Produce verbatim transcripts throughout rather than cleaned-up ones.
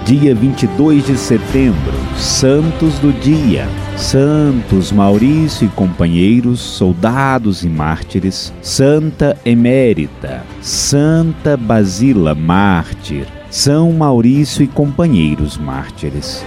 Dia vinte e dois de setembro, Santos do Dia. Santos Maurício e companheiros, soldados e mártires. Santa Emérita, Santa Basília, mártir. São Maurício e companheiros, mártires.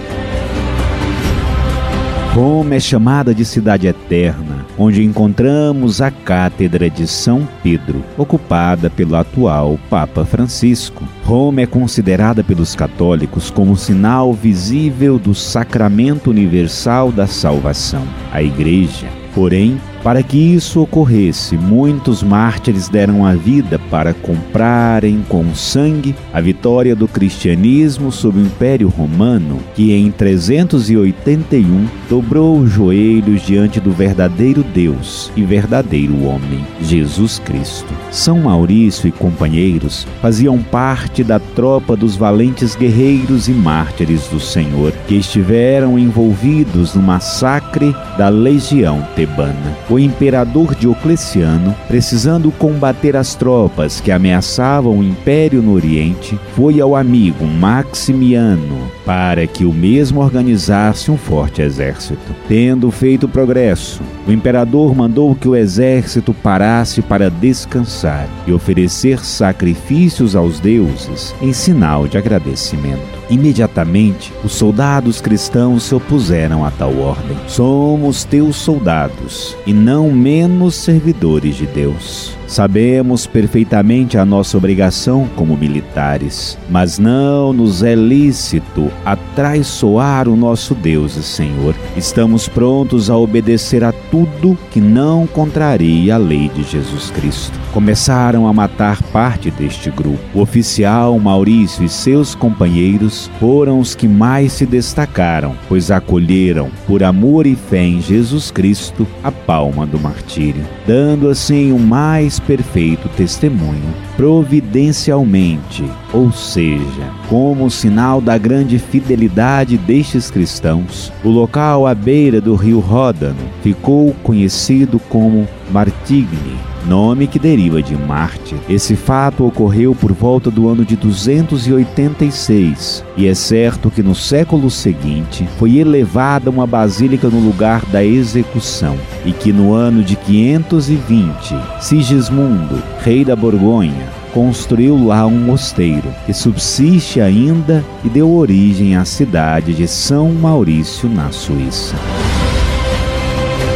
Roma é chamada de Cidade Eterna, onde encontramos a Cátedra de São Pedro, ocupada pelo atual Papa Francisco. Roma é considerada pelos católicos como sinal visível do sacramento universal da salvação, a Igreja. Porém, para que isso ocorresse, muitos mártires deram a vida para comprarem com sangue a vitória do cristianismo sobre o Império Romano, que em trezentos e oitenta e um dobrou os joelhos diante do verdadeiro Deus e verdadeiro homem, Jesus Cristo. São Maurício e companheiros faziam parte da tropa dos valentes guerreiros e mártires do Senhor, que estiveram envolvidos no massacre da Legião Tebana. O imperador Diocleciano, precisando combater as tropas que ameaçavam o Império no Oriente, foi ao amigo Maximiano para que o mesmo organizasse um forte exército. Tendo feito progresso, o imperador mandou que o exército parasse para descansar e oferecer sacrifícios aos deuses em sinal de agradecimento. Imediatamente, os soldados cristãos se opuseram a tal ordem. Somos teus soldados, e não menos servidores de Deus. Sabemos perfeitamente a nossa obrigação como militares, mas não nos é lícito atraiçoar o nosso Deus e Senhor. Estamos prontos a obedecer a tudo que não contrarie a lei de Jesus Cristo. Começaram a matar parte deste grupo. O oficial Maurício e seus companheiros foram os que mais se destacaram, pois acolheram, por amor e fé em Jesus Cristo, a palma do martírio, dando assim o mais perfeito testemunho, providencialmente, ou seja, como sinal da grande fidelidade destes cristãos. O local à beira do rio Ródano ficou conhecido como Martigny, nome que deriva de mártir. Esse fato ocorreu por volta do ano de duzentos e oitenta e seis, e é certo que no século seguinte foi elevada uma basílica no lugar da execução, e que no ano de quinhentos e vinte, Sigismundo, rei da Borgonha, construiu lá um mosteiro, que subsiste ainda e deu origem à cidade de São Maurício, na Suíça.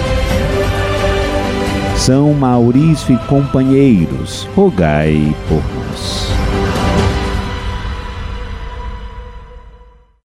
São Maurício e companheiros, rogai por nós.